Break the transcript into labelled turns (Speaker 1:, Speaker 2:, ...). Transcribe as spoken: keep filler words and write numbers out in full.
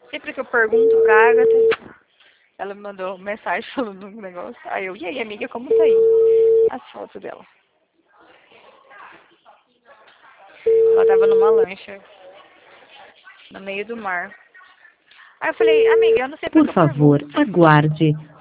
Speaker 1: Sempre que eu pergunto pra Agatha, ela me mandou mensagem falando um negócio. Aí eu, e aí, amiga, como tá aí? As fotos dela. Ela tava numa lancha, no meio do mar. Aí eu falei, amiga, eu não sei
Speaker 2: Por
Speaker 1: porque eu
Speaker 2: favor,
Speaker 1: pergunto.
Speaker 2: aguarde.